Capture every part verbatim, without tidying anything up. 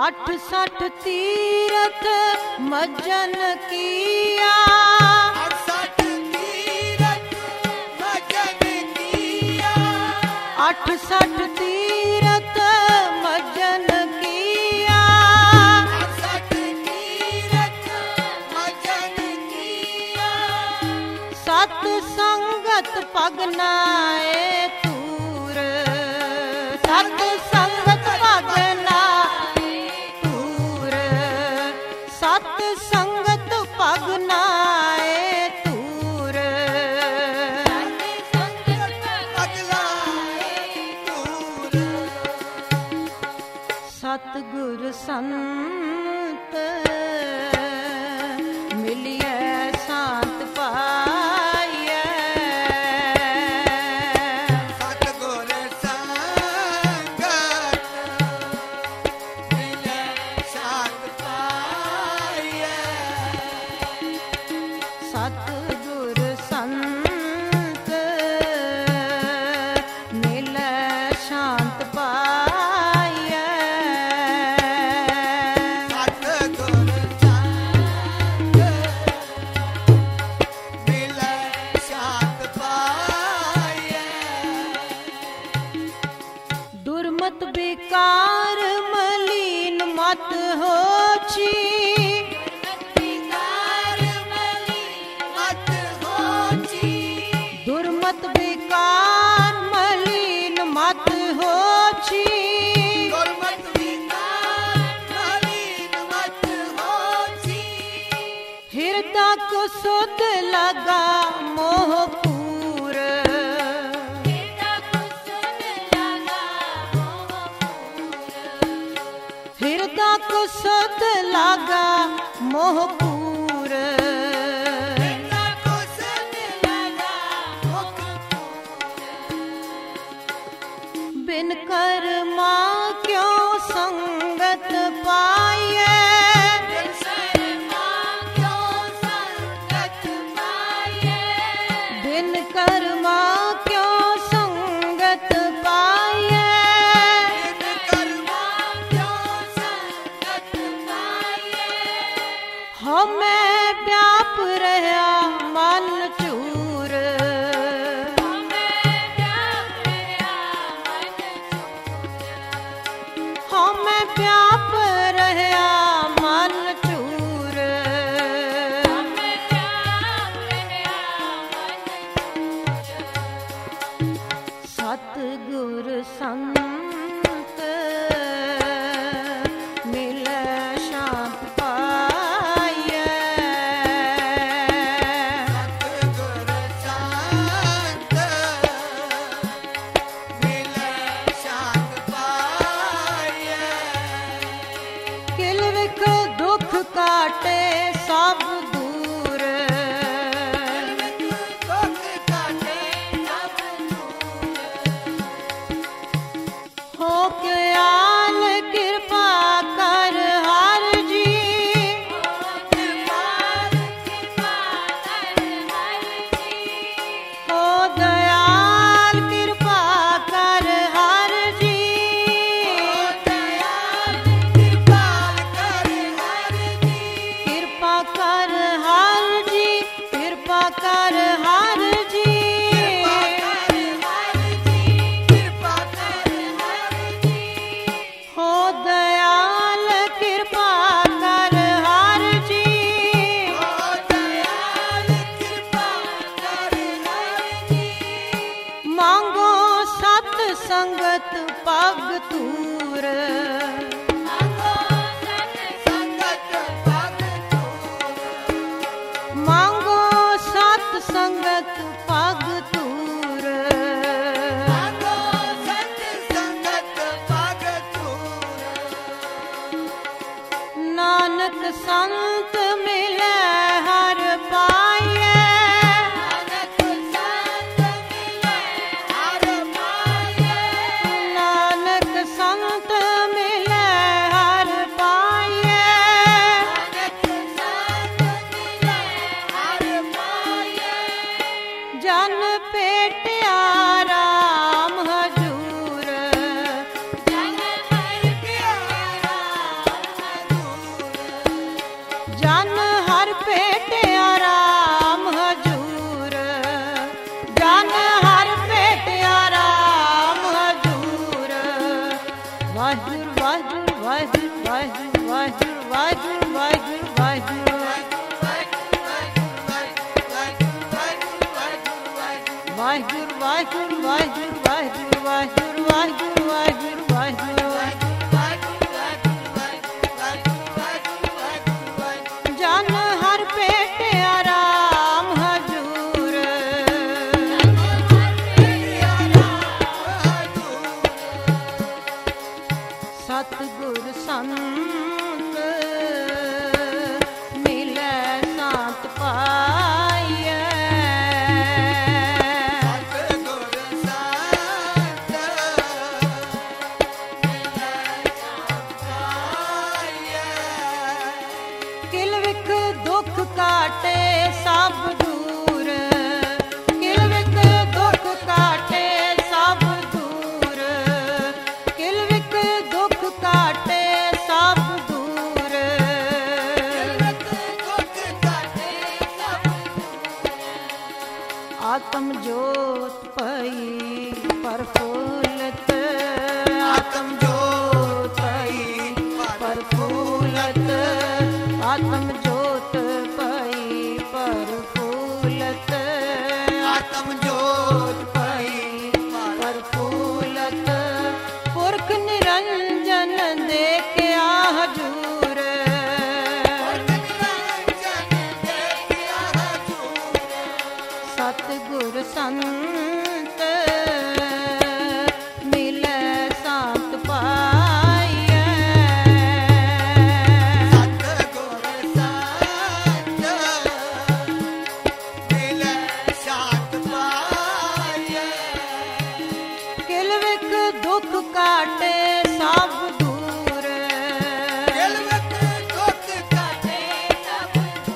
अठ सठ तीरथ मज्जन किया, अड़सठ तीरथ मजन किया, अठ सठ तीरथ मज्जन किया, अड़सठ तीरथ मजन किया, सत संगत पगनाए तूर, सत संगत पगनाए तूर, सत संगत पगनाए तूर, पगलाए दूर, सतगुर संत मिलिए शांत पाइए, सतगुर संगत मिले शांत पाइए, सतगुर संत मिले शांत पाइए, सतगुर संगत मिले शांत पाइए, दुर्मत बेकार मलिन मत होची, विकार मली मत होची, दुर्मत बेकार मलिन मत होची, दुर्मत विकार मलिन मत होची, हृदय को सुध लगा मोहपूर, हृदय को सुध लगा मोहपूर, बिना कुसुम लगा मुखपूर, बिन कर्मा क्यों संगत पाइए, शर्मा क्यों संगत पाइए, बिन कर्मा क्यों संगत पाइए, बिन कर्मा क्यों संगत पाइए, हमें व्याप रहा मन चूर, हमें व्याप रहा मन चूर, सतगुर संत मिले शांत पाइए, सतगुर संत मिले शांत पाइए, किलविख दुख काटे सब दूर, दुख काटे सब दूर, हो कयाल कृपा कर हर जी, कृपाल कृपा कर हर जी, हो दयाल कृपा कर हर जी, दयाल कृपाल कर हर जी, कृपा कर हर जी, कृपा कर हर जी, कृपा कर हर जी, हो दयाल कृपा कर हर जी, ओ दयाल कृपा कर हर जी, मांगो सत संगत पग तूर, मांगो सत संगत पग तूर, मांगो सत संगत पग तूर, मांगो सत संगत पग तूर, नानक संत मिले हर पाइए, नानक संत मिले हर पाइए, नानक संत मिले ਵਾਹਿਗੁਰੂ ਵਾਹਿਗੁਰੂ ਵਾਹਿਗੁਰੂ ਵਾਹਿਗੁਰੂ ਵਾਹਿਗੁਰੂ ਵਾਹਿਗੁਰੂ ਵਾਹਿਗੁਰੂ ਵਾਹਿਗੁਰੂ ਜਨ ਹਰ ਭੇਟਿਆ ਰਾਮ ਹਜੂਰ ਸਤਿਗੁਰ ਸੰਤ ਮਿਲੈ ਸਾਤ ਪਾਈਐ ਕਿਲ ਵਿਖ ਦੁਖ ਕਾਟੇ ਸਭ ਦੂਰ ਕਿਲ ਵਿਖ ਦੁਖ ਕਾਟੇ ਸਭ ਦੂਰ ਕਿਲ ਵਿਖ ਦੁਖ ਕਾਟੇ ਸਭ ਦੂਰ ਆਤਮ ਜੋਤ ਪਈ ਪਰਫੁੱਲਤ ਆਤਮ ਜੋਤ ਪਈ ਪਰਫੁੱਲਤ ਆਤਮ ਜੋਤ ਪਈ ਪਰਫੁੱਲਤ ਆਤਮ ਜੋਤ ਪਈ ਪਰਫੁੱਲਤ ਪੁਰਖ ਨਿਰੰਜਨ ਦੇਖਿਆ ਹਜੂਰ ਸਤਿਗੁਰ ਸੰਤ ਮਿਲੈ ਸਾਤ ਪਾਈਐ ਸਤਿਗੁਰ ਸੰਤ ਮਿਲੈ ਸਾਤ ਪਾਈਐ ਕਿਲ ਵਿਖ ਦੁਖ ਕਾਟੇ ਸਭ ਦੂਰ ਦਿਲ ਵਿੱਚ ਦੁੱਖ ਕਾਟੇ ਸਭ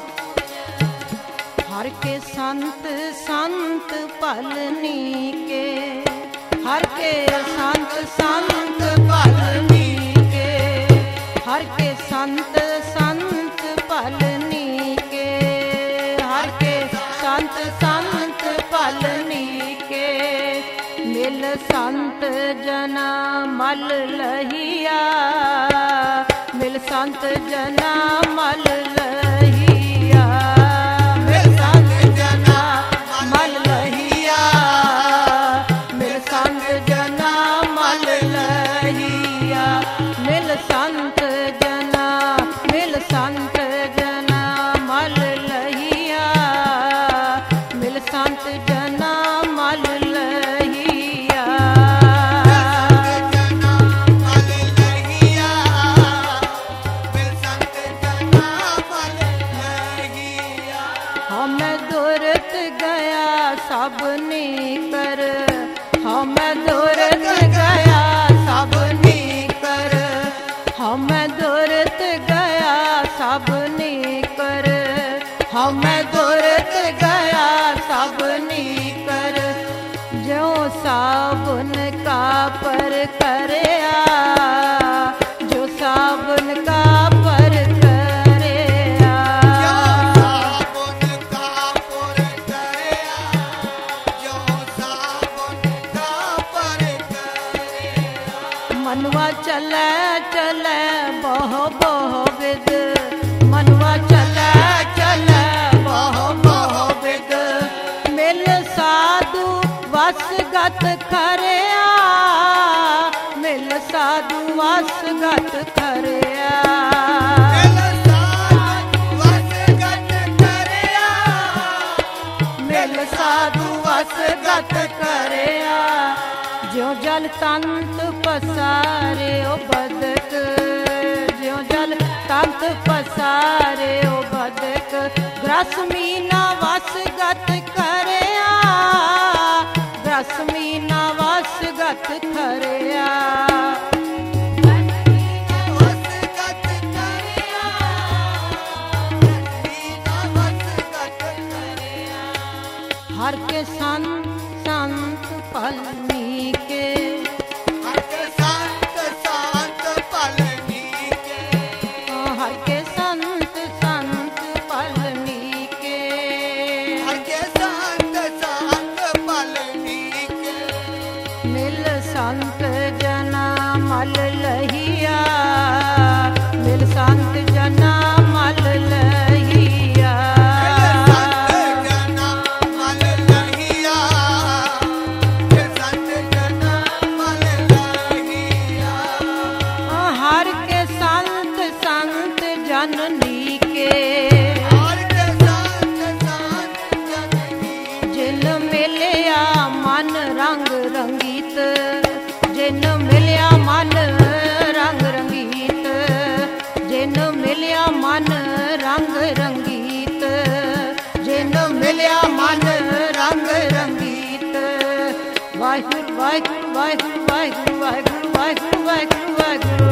ਹਰ ਕੇ ਸੰਤ ਸੰਤ ਭਲਨੀ ਕੇ ਹਰ ਕੇ ਸੰਤ ਸੰਤ ਭਲਨੀ ਕੇ ਹਰ ਕੇ ਸੰਤ ਸੰਤ ਭਲਨੀ ਕੇ ਹਰ ਕੇ ਸੰਤ ਸੰਤ ਭਲਨੀ ਕੇ ਮਿਲ ਸੰਤ ਜਨਾ ਮਲ ਲਹੀਆ ਮਿਲ ਸੰਤ ਜਨਾ ਮਲ ਲਹੀਆ ਮਿਲ ਸੰਤ ਜਨਾ ਮਲ ਲਹੀਆ ਮਿਲ ਸੰਤ ਜਨਾ ਮਲ ਲਹੀਆ ਮਿਲ ਸੰਤ ਜਨਾ ਮਿਲ ਸੰਤ ਜਨਾ ਮਲ ਲਹੀਆ ਮਿਲ ਸੰਤ ਜਨਾ ਮਲ ਲਹੀਆ ਜਨਾ ਮਲ ਲਹੀਆ ਮਿਲ ਸੰਤ ਜਨਾ ਮਲ ਲਹੀਆ ਹਮੈ ਦੁਰਤ ਗਿਆ ਸਭ ਨੀ ਕਰ ਹਮੈ ਦੁਰਤ ਗਿਆ ਸਭ ਨੀ ਕਰ ਹਮੈ ਦੁਰਤ ਗਿਆ ਸਭ ਨੀ ਕਰ ਹਮੈ ਦੁਰਤ ਗਿਆ ਸਭ ਨੀ ਕਰ ਜੋ ਸਾਬਨ ਕਾ ਪਰ ਕਰਿਆ ਜੋ ਸਾਬਨ ਕਾ ਪਰ ਕਰਿਆ ਸਾਬੁਨ ਕਾ ਪੁਰ ਕਰਿਆ ਜੋ ਸਾਬੁਨ ਕਾ ਪਰ ਕਰਿਆ ਮਨਵਾ ਚਲੈ ਚਲੈ ਬਹੁ ਬਹੁ ਵਿਦ ਮਨਵਾ ਚਲੈ ਚਲੈ ਬਹੁ ਬਹੁ ਵਿਦ ਮਿਲ ਸਾਧੂ ਵਸ ਗਤ ਖਰਿਆ ਮਿਲ ਸਾਧੂ ਵਸ ਗਤ ਖਰਿਆ ਮਿਲ ਸਾਧੂ ਵਸ ਗਤ ਕਰਿਆ ਮਿਲ ਸਾਧੂ ਵਸ ਗਤ ਕਰਿਆ ਜਿਉ ਜਲ ਤੰਤ ਪਸਾਰਿਓ ਬਦਕ ਜਿਉ ਜਲ ਤੰਤ ਪਸਾਰਿਓ ਬਦਕ ਗ੍ਰਸ ਮੀਨਾ ਵਸ ਗਤ ਕਰਿਆ ਗ੍ਰਸ ਮੀਨਾ ਵਸ ਗਤ ਕਰਿਆ ਵਸ ਗਤ ਕਰਿਆ ਮੀਨਾ ਵਸ ਗਤ ਕਰਿਆ ਹਰ ਕੇ ਸੰਤ ਸੰਤ ਭਲਨੀ ਕੇ ਹਰ ਕੇ ਸੰਤ ਸੰਤ ਭਲਨੀ ਕੇ ਹਰ ਕੇ ਸੰਤ ਸੰਤ ਭਲਨੀ ਕੇ ਹਰ ਕੇ ਸੰਤ ਸੰਤ ਭਲਨੀ ਕੇ ਮਿਲ ਸੰਤ ਜਨਾ ਮਲ ਲਹੀਆ ਮਿਲ ਸੰਤ ਜਨਾ ਮਲ ਲਹੀਆ ਸੰਤ ਜਨਾ ਮਲ ਲਹੀਆ ਰੰਗ ਰੰਗੀਤ, ਜਿਨ ਮਿਲਿਆ ਮਨ ਰੰਗ ਰੰਗੀਤ, ਜਿਨ ਮਿਲਿਆ ਮਨ ਰੰਗ ਰੰਗੀਤ, ਜਿਨ ਮਿਲਿਆ ਮਨ ਰੰਗ ਰੰਗੀਤ। ਵਾਹਿਗੁਰੂ ਵਾਹਿਗੁਰੂ ਵਾਹਿਗੁਰੂ ਵਾਹਿਗੁਰੂ ਵਾਹਿਗੁਰੂ ਵਾਹਿਗੁਰੂ ਵਾਹਿਗੁਰੂ ਵਾਹਿਗੁਰੂ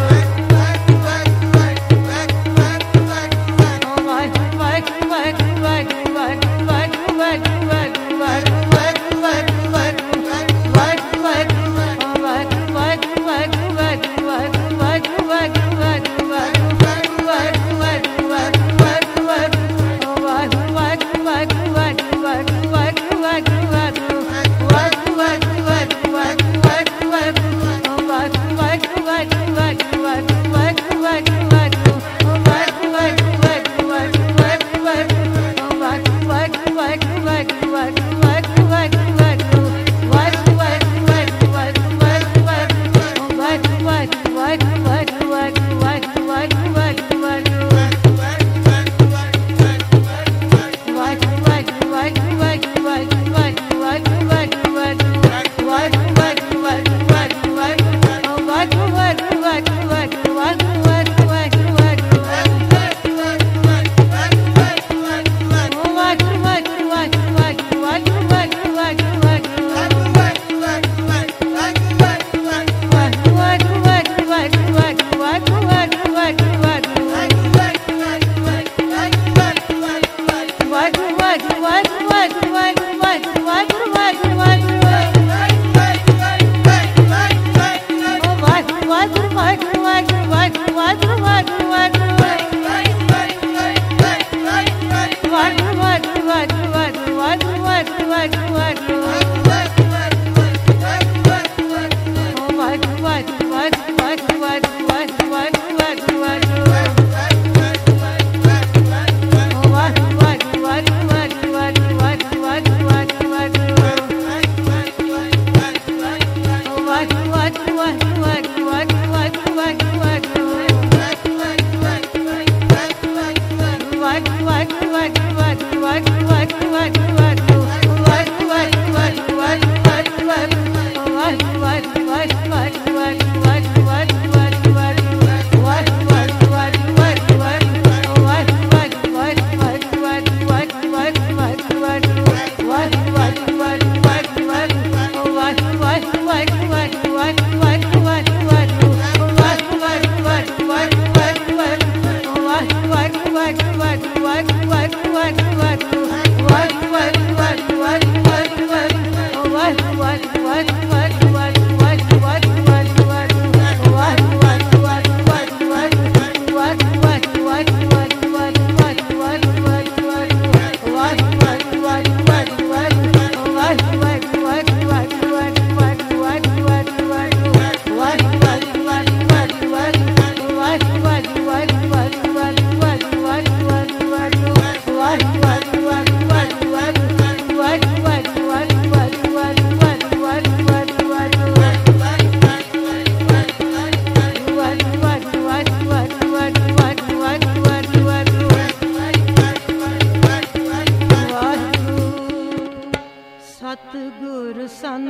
ਸਤਿਗੁਰ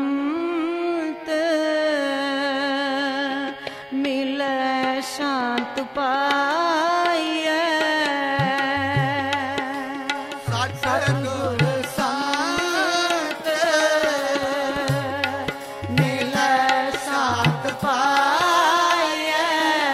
ਸੰਤ ਮਿਲੈ ਸ਼ਾਂਤ ਪਾਈਐ। ਸਤਿਗੁਰ ਸੰਤ ਮਿਲੈ ਸ਼ਾਂਤ ਪਾਈਐ।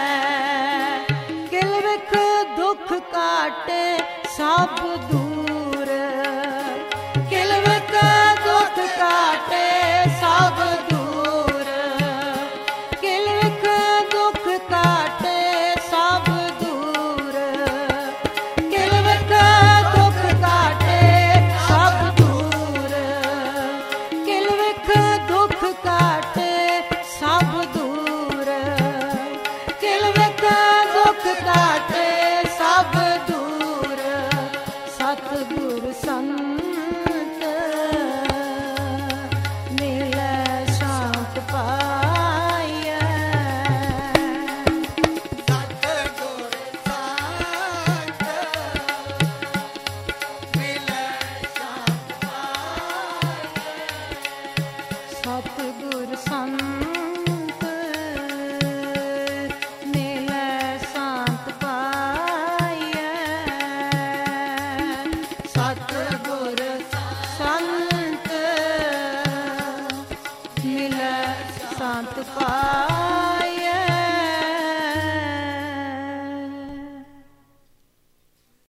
ਕਿਲ ਵਿਖ ਦੁਖ ਕਾਟੇ ਸਭ ਦੂਰ, ਕਿਲ ਵਿਖ ਦੁਖ ਕਾਟੇ ਸਭ ਦੂਰ, ਕਿਲ ਵਿਖ ਦੁਖ ਕਾਟੇ ਸਭ ਦੂਰ। ਸੰਤ ਪਾਇਆ।